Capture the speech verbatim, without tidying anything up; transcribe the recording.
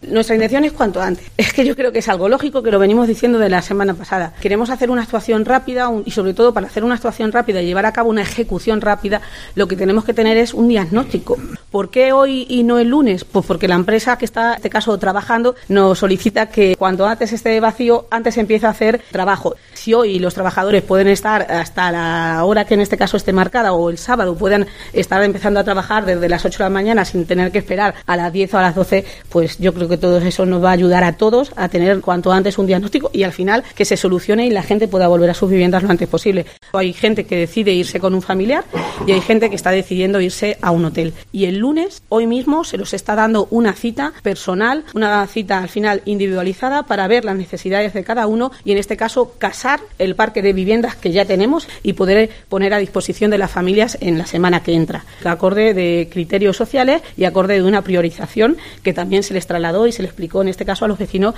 Nuestra intención es cuanto antes. Es que yo creo que es algo lógico, que lo venimos diciendo de la semana pasada. Queremos hacer una actuación rápida un, y sobre todo para hacer una actuación rápida y llevar a cabo una ejecución rápida, lo que tenemos que tener es un diagnóstico. ¿Por qué hoy y no el lunes? Pues porque la empresa que está, en este caso, trabajando, nos solicita que cuanto antes esté vacío, antes empiece a hacer trabajo. Si hoy los trabajadores pueden estar hasta la hora que en este caso esté marcada o el sábado puedan estar empezando a trabajar desde las ocho de la mañana sin tener que esperar a las diez o a las doce, pues yo creo que todo eso nos va a ayudar a todos a tener cuanto antes un diagnóstico y al final que se solucione y la gente pueda volver a sus viviendas lo antes posible. Hay gente que decide irse con un familiar y hay gente que está decidiendo irse a un hotel. Y el lunes, hoy mismo, se los está dando una cita personal, una cita al final individualizada para ver las necesidades de cada uno y en este caso casar el parque de viviendas que ya tenemos y poder poner a disposición de las familias en la semana que entra, acorde de criterios sociales y acorde de una priorización que también se les trasladó y se les explicó en este caso a los vecinos